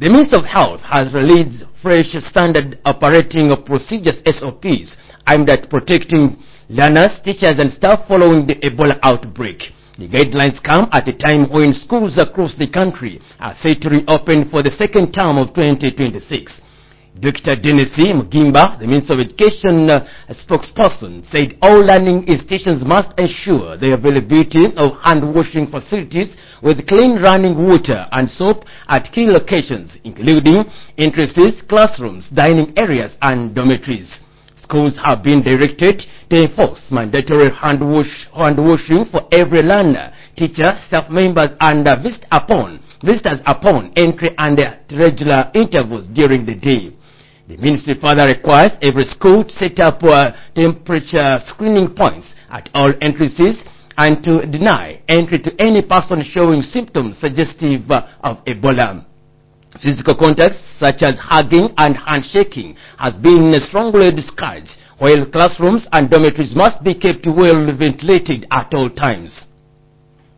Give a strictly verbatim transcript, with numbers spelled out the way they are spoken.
The Ministry of Health has released fresh standard operating procedures S O Ps aimed at protecting learners, teachers and staff following the Ebola outbreak. The guidelines come at a time when schools across the country are set to reopen for the second term of twenty twenty-six. Doctor Denisi Mugimba, the Minister of Education uh, spokesperson, said all learning institutions must ensure the availability of hand-washing facilities with clean running water and soap at key locations, including entrances, classrooms, dining areas, and dormitories. Schools have been directed to enforce mandatory hand, wash, hand washing for every learner, teacher, staff members, and uh, visit upon, visitors upon entry and at regular intervals during the day. The ministry further requires every school to set up uh, temperature screening points at all entrances and to deny entry to any person showing symptoms suggestive uh, of Ebola. Physical contact such as hugging and handshaking has been strongly discouraged, while classrooms and dormitories must be kept well ventilated at all times.